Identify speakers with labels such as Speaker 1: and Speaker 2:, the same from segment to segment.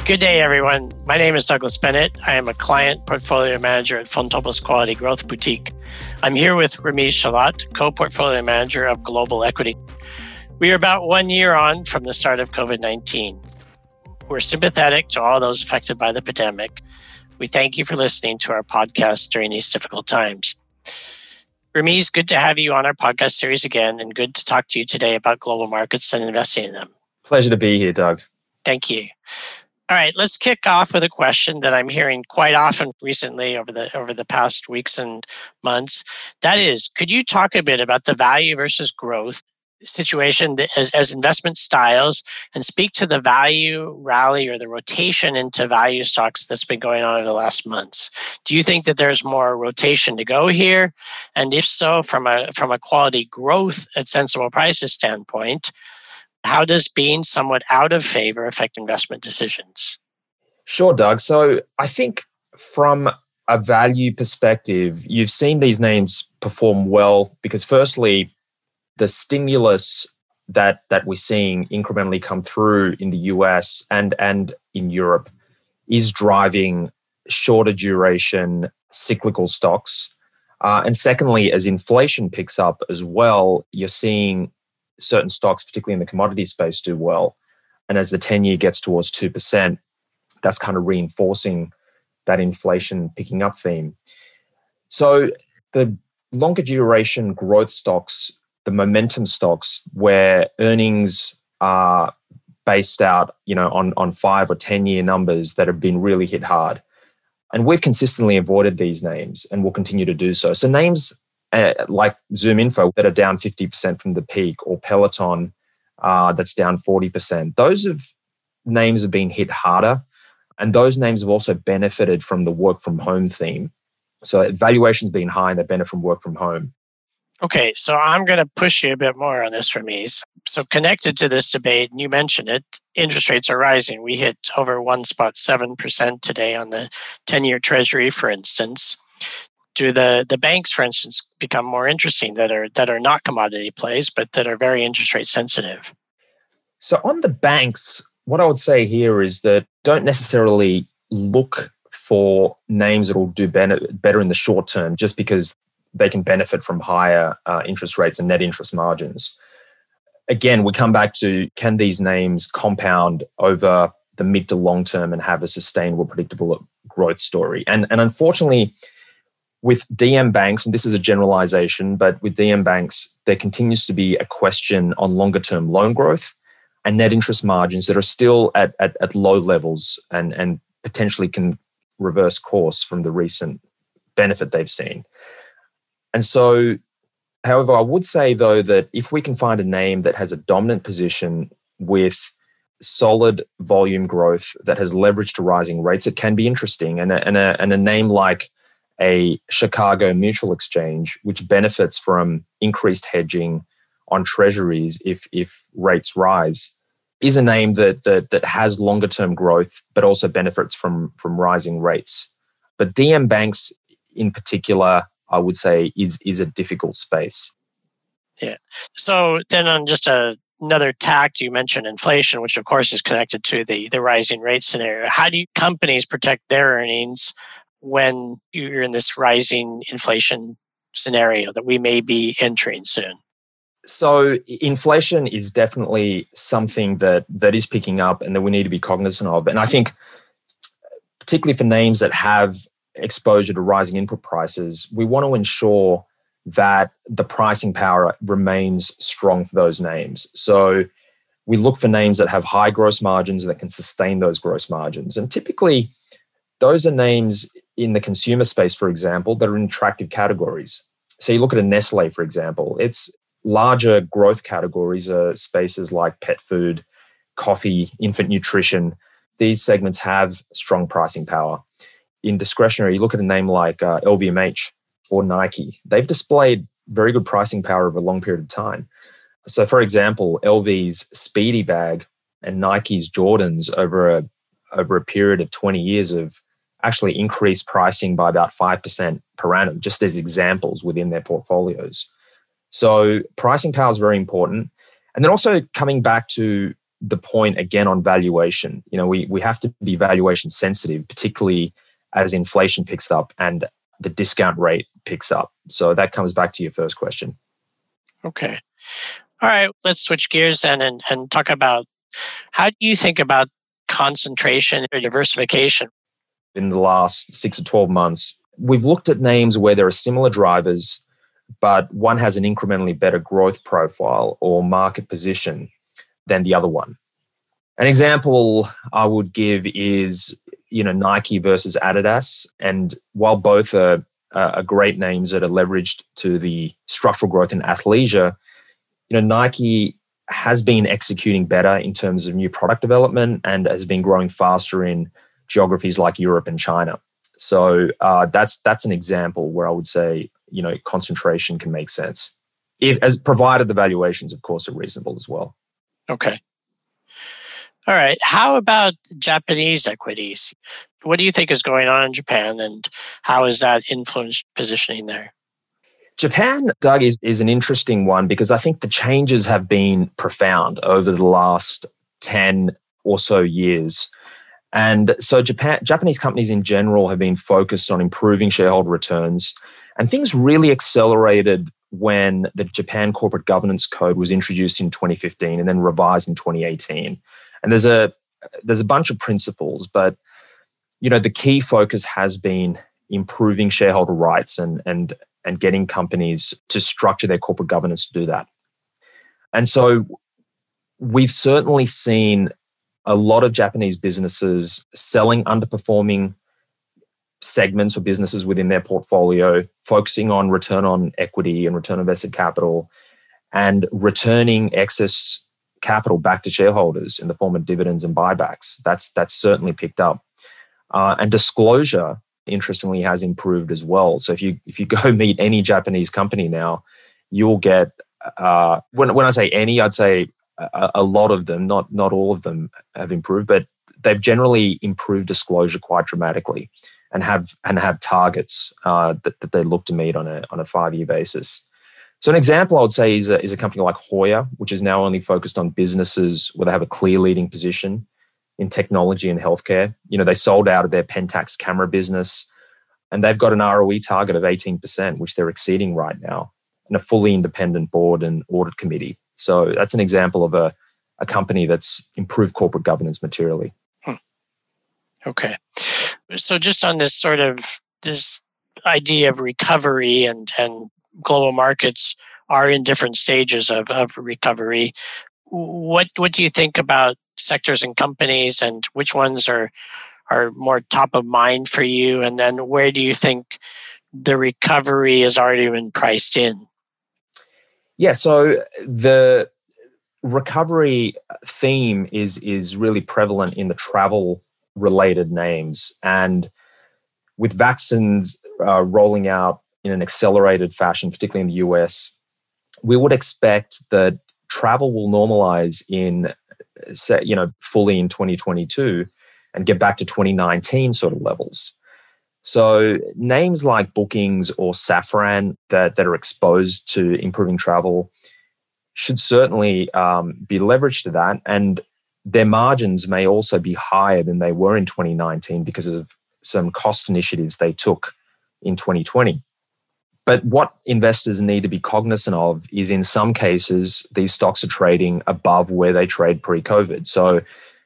Speaker 1: Good day, everyone. My name is Douglas Bennett. I am a client portfolio manager at Fontobel's Quality Growth Boutique. I'm here with Ramiz Chalat, co-portfolio manager of Global Equity. We are about 1 year on from the start of COVID-19. We're sympathetic to all those affected by the pandemic. We thank you for listening to our podcast during these difficult times. Ramiz, good to have you on our podcast series again, and good to talk to you today about global markets and investing in them.
Speaker 2: Pleasure to be here, Doug.
Speaker 1: Thank you. All right, let's kick off with a question that I'm hearing quite often recently over the past weeks and months. That is, could you talk a bit about the value versus growth situation as investment styles and speak to the value rally or the rotation into value stocks that's been going on over the last months? Do you think that there's more rotation to go here? And if so, from a quality growth at sensible prices standpoint, how does being somewhat out of favor affect investment decisions?
Speaker 2: Sure, Doug. So I think from a value perspective, you've seen these names perform well because firstly, the stimulus that we're seeing incrementally come through in the US and in Europe is driving shorter duration cyclical stocks. And secondly, as inflation picks up as well, you're seeing certain stocks, particularly in the commodity space, do well. And as the 10-year gets towards 2%, that's kind of reinforcing that inflation picking up theme. So the longer duration growth stocks, the momentum stocks where earnings are based out, on 5 or 10-year numbers that have been really hit hard. And we've consistently avoided these names and will continue to do so. So names like ZoomInfo that are down 50% from the peak, or Peloton that's down 40%. Those names have been hit harder, and those names have also benefited from the work from home theme. So valuation's been high and they benefit from work from home.
Speaker 1: Okay, so I'm going to push you a bit more on this, Ramiz. So connected to this debate, and you mentioned it, interest rates are rising. We hit over 1.7% today on the 10-year Treasury, for instance. Do the banks, for instance, become more interesting that are not commodity plays, but that are very interest rate sensitive?
Speaker 2: So on the banks, what I would say here is that don't necessarily look for names that will do better in the short term just because they can benefit from higher interest rates and net interest margins. Again, we come back to, can these names compound over the mid to long term and have a sustainable, predictable growth story? And unfortunately, with DM banks, and this is a generalization, but with DM banks, there continues to be a question on longer term loan growth and net interest margins that are still at low levels and potentially can reverse course from the recent benefit they've seen. And so, however, I would say though that if we can find a name that has a dominant position with solid volume growth that has leverage to rising rates, it can be interesting. And a name like a Chicago Mutual Exchange, which benefits from increased hedging on treasuries if rates rise, is a name that has longer term growth, but also benefits from rising rates. But DM banks in particular, I would say, is a difficult space.
Speaker 1: Yeah. So then on just another tact, you mentioned inflation, which of course is connected to the rising rate scenario. How do companies protect their earnings when you're in this rising inflation scenario that we may be entering soon?
Speaker 2: So inflation is definitely something that is picking up and that we need to be cognizant of. And I think particularly for names that have exposure to rising input prices, we want to ensure that the pricing power remains strong for those names. So we look for names that have high gross margins and that can sustain those gross margins. And typically, those are names in the consumer space, for example, that are in attractive categories. So you look at a Nestle, for example, its larger growth categories are spaces like pet food, coffee, infant nutrition. These segments have strong pricing power. In discretionary, you look at a name like LVMH or Nike. They've displayed very good pricing power over a long period of time. So for example, LV's Speedy bag and Nike's Jordans over a period of 20 years have actually increased pricing by about 5% per annum, just as examples within their portfolios. So pricing power is very important. And then also coming back to the point again on valuation. We have to be valuation sensitive, particularly as inflation picks up and the discount rate picks up. So that comes back to your first question.
Speaker 1: Okay. All right. Let's switch gears then and talk about how do you think about concentration or diversification?
Speaker 2: In the last 6 to 12 months, we've looked at names where there are similar drivers, but one has an incrementally better growth profile or market position than the other one. An example I would give is, Nike versus Adidas. And while both are great names that are leveraged to the structural growth in athleisure, Nike has been executing better in terms of new product development and has been growing faster in geographies like Europe and China. So that's an example where I would say, concentration can make sense, as provided the valuations, of course, are reasonable as well.
Speaker 1: Okay. All right. How about Japanese equities? What do you think is going on in Japan, and how has that influenced positioning there?
Speaker 2: Japan, Doug, is an interesting one because I think the changes have been profound over the last 10 or so years. And so Japanese companies in general have been focused on improving shareholder returns. And things really accelerated when the Japan Corporate Governance Code was introduced in 2015 and then revised in 2018. And there's a bunch of principles, but the key focus has been improving shareholder rights and getting companies to structure their corporate governance to do that. And so we've certainly seen a lot of Japanese businesses selling underperforming segments or businesses within their portfolio, focusing on return on equity and return on invested capital, and returning excess capital back to shareholders in the form of dividends and buybacks. That's certainly picked up. And disclosure, interestingly, has improved as well. So if you go meet any Japanese company now, you'll get, when I say any, I'd say a lot of them, not all of them have improved, but they've generally improved disclosure quite dramatically and have targets that they look to meet on a 5-year basis. So an example I would say is a company like Hoya, which is now only focused on businesses where they have a clear leading position in technology and healthcare. They sold out of their Pentax camera business, and they've got an ROE target of 18%, which they're exceeding right now, and a fully independent board and audit committee. So that's an example of a company that's improved corporate governance materially.
Speaker 1: Okay. So just on this sort of this idea of recovery and global markets are in different stages of recovery. What do you think about sectors and companies, and which ones are more top of mind for you? And then where do you think the recovery has already been priced in?
Speaker 2: Yeah, so the recovery theme is really prevalent in the travel-related names. And with vaccines rolling out in an accelerated fashion, particularly in the US, we would expect that travel will normalize fully in 2022 and get back to 2019 sort of levels. So names like Bookings or Safran that are exposed to improving travel should certainly be leveraged to that. And their margins may also be higher than they were in 2019 because of some cost initiatives they took in 2020. But what investors need to be cognizant of is, in some cases, these stocks are trading above where they trade pre-COVID. So,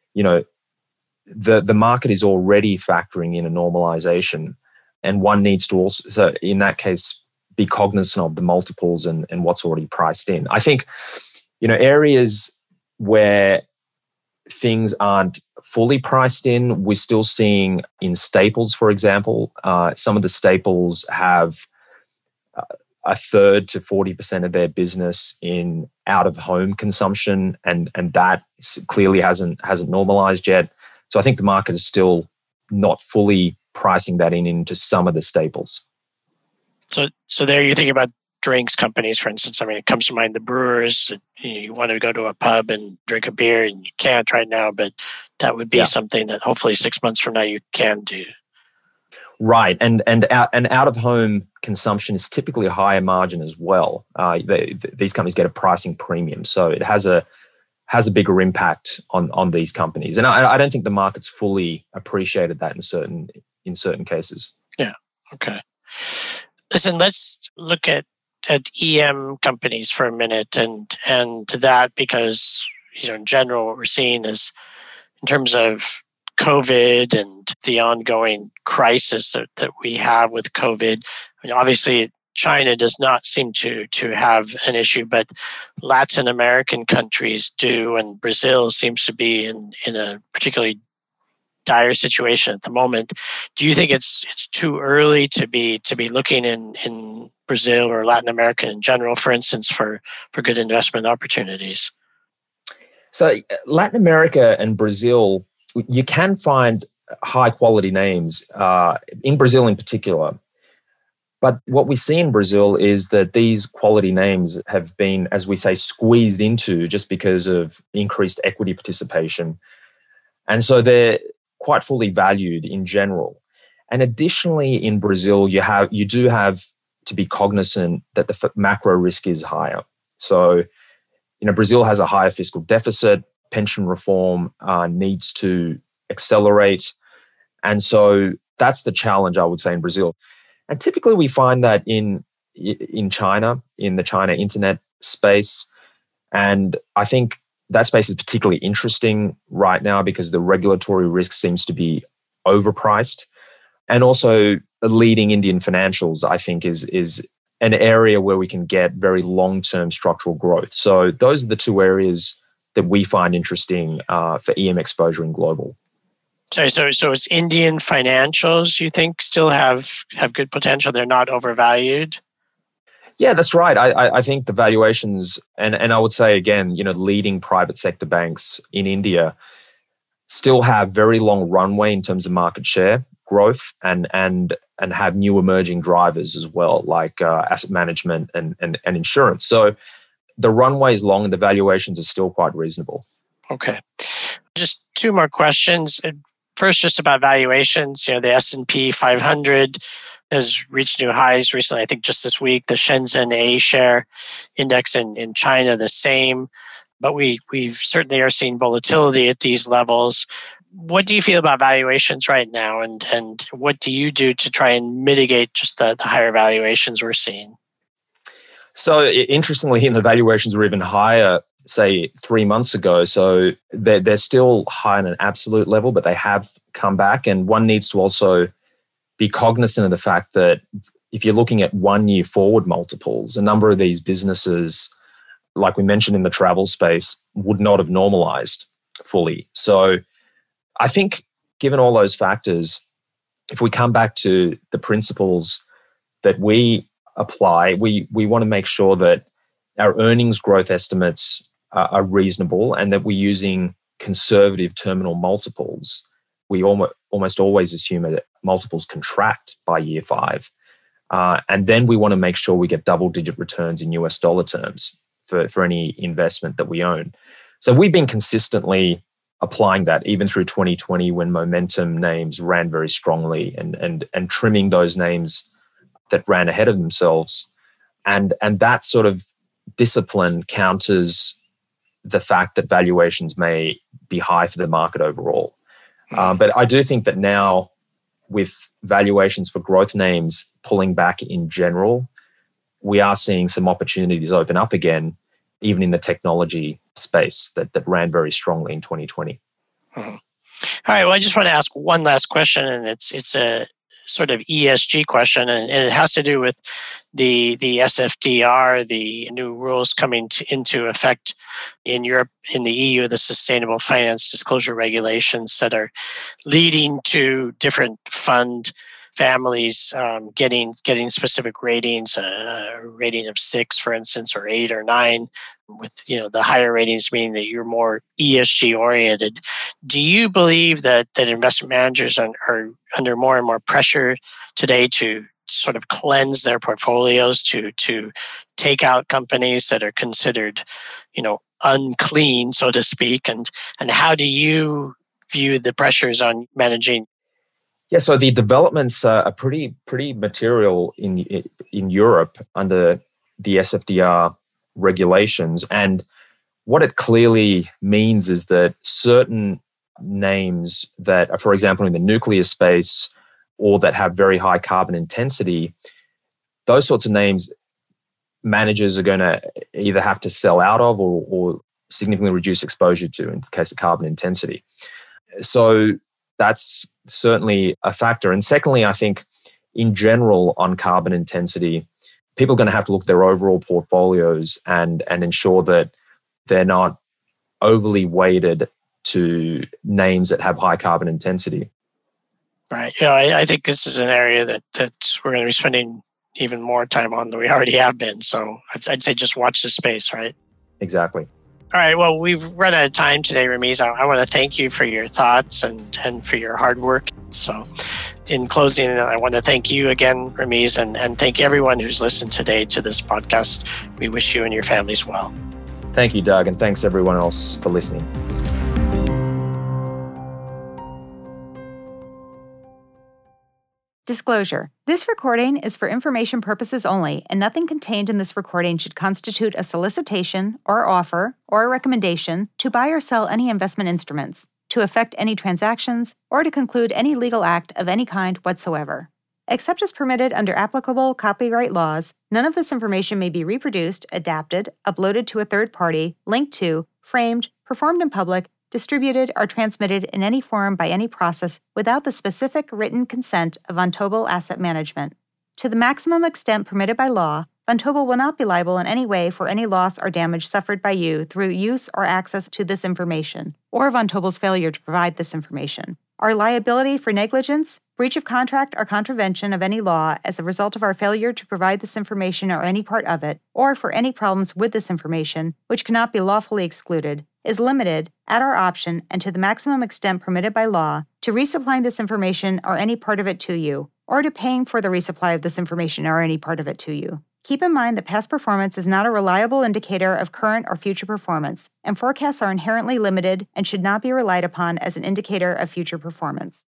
Speaker 2: the market is already factoring in a normalization, and one needs to also, so in that case, be cognizant of the multiples and what's already priced in. I think, areas where things aren't fully priced in, we're still seeing in staples, for example. Some of the staples have a third to 40% of their business in out-of-home consumption, and that clearly hasn't normalized yet. So I think the market is still not fully pricing that into some of the staples.
Speaker 1: So there you're thinking about drinks companies, for instance. I mean, it comes to mind the brewers. You want to go to a pub and drink a beer, and you can't right now, but that would be something that hopefully 6 months from now you can do.
Speaker 2: Right, and out-of-home consumption is typically a higher margin as well. These companies get a pricing premium, so it has a has a bigger impact on these companies. And I don't think the market's fully appreciated that in certain cases.
Speaker 1: Yeah. Okay. Listen, let's look at EM companies for a minute and to that, because in general what we're seeing is in terms of COVID and the ongoing crisis that we have with COVID. I mean, obviously China does not seem to have an issue, but Latin American countries do, and Brazil seems to be in a particularly dire situation at the moment. Do you think it's too early to be looking in Brazil or Latin America in general, for instance, for good investment opportunities?
Speaker 2: So Latin America and Brazil, you can find high quality names in Brazil in particular. But what we see in Brazil is that these quality names have been, as we say, squeezed into just because of increased equity participation. And so they're quite fully valued in general. And additionally, in Brazil, you do have to be cognizant that the macro risk is higher. So, Brazil has a higher fiscal deficit, pension reform needs to accelerate. And so that's the challenge, I would say, in Brazil. And typically we find that in China, in the China internet space. And I think that space is particularly interesting right now because the regulatory risk seems to be overpriced. And also the leading Indian financials, I think, is an area where we can get very long-term structural growth. So those are the two areas that we find interesting for EM exposure in global.
Speaker 1: Sorry, so it's Indian financials you think still have good potential? They're not overvalued?
Speaker 2: Yeah, that's right. I think the valuations, and I would say again, leading private sector banks in India still have very long runway in terms of market share growth and have new emerging drivers as well, like asset management and insurance. So the runway is long and the valuations are still quite reasonable.
Speaker 1: Okay. Just two more questions. First, just about valuations. The S&P 500 has reached new highs recently. I think just this week, the Shenzhen A share index in China, the same. But we certainly are seeing volatility at these levels. What do you feel about valuations right now, and what do you do to try and mitigate just the higher valuations we're seeing?
Speaker 2: So interestingly, the valuations were even higher, say 3 months ago. So they're still high on an absolute level, but they have come back. And one needs to also be cognizant of the fact that if you're looking at 1 year forward multiples, a number of these businesses, like we mentioned in the travel space, would not have normalized fully. So I think given all those factors, if we come back to the principles that we apply, we want to make sure that our earnings growth estimates are reasonable and that we're using conservative terminal multiples. We almost always assume that multiples contract by year 5. And then we want to make sure we get double-digit returns in US dollar terms for any investment that we own. So we've been consistently applying that even through 2020 when momentum names ran very strongly and trimming those names that ran ahead of themselves. And that sort of discipline counters the fact that valuations may be high for the market overall. But I do think that now with valuations for growth names pulling back in general, we are seeing some opportunities open up again, even in the technology space that ran very strongly in 2020.
Speaker 1: Mm-hmm. All right. Well, I just want to ask one last question, and it's a sort of ESG question, and it has to do with the SFDR, the new rules coming into effect in Europe, in the EU, the Sustainable Finance Disclosure Regulations that are leading to different fund families getting specific ratings, a rating of 6, for instance, or 8 or 9, with the higher ratings meaning that you're more ESG oriented. Do you believe that investment managers are under more and more pressure today to sort of cleanse their portfolios, to take out companies that are considered, unclean, so to speak? And how do you view the pressures on managing?
Speaker 2: Yeah, so the developments are pretty material in Europe under the SFDR regulations. And what it clearly means is that certain names that are, for example, in the nuclear space or that have very high carbon intensity, those sorts of names managers are going to either have to sell out of or significantly reduce exposure to in the case of carbon intensity. So that's certainly a factor. And secondly, I think in general on carbon intensity, people are going to have to look at their overall portfolios and ensure that they're not overly weighted to names that have high carbon intensity.
Speaker 1: Right. I think this is an area that we're going to be spending even more time on than we already have been. So I'd say just watch the space, right?
Speaker 2: Exactly.
Speaker 1: All right. Well, we've run out of time today, Ramiz. I want to thank you for your thoughts and for your hard work. So in closing, I want to thank you again, Ramiz, and thank everyone who's listened today to this podcast. We wish you and your families well.
Speaker 2: Thank you, Doug, and thanks everyone else for listening.
Speaker 3: Disclosure. This recording is for information purposes only, and nothing contained in this recording should constitute a solicitation or offer or a recommendation to buy or sell any investment instruments, to effect any transactions, or to conclude any legal act of any kind whatsoever. Except as permitted under applicable copyright laws, none of this information may be reproduced, adapted, uploaded to a third party, linked to, framed, performed in public, distributed, or transmitted in any form by any process without the specific written consent of Vontobel Asset Management. To the maximum extent permitted by law, Vontobel will not be liable in any way for any loss or damage suffered by you through use or access to this information, or Vontobel's failure to provide this information. Our liability for negligence, breach of contract, or contravention of any law as a result of our failure to provide this information or any part of it, or for any problems with this information, which cannot be lawfully excluded, is limited, at our option and to the maximum extent permitted by law, to resupplying this information or any part of it to you, or to paying for the resupply of this information or any part of it to you. Keep in mind that past performance is not a reliable indicator of current or future performance, and forecasts are inherently limited and should not be relied upon as an indicator of future performance.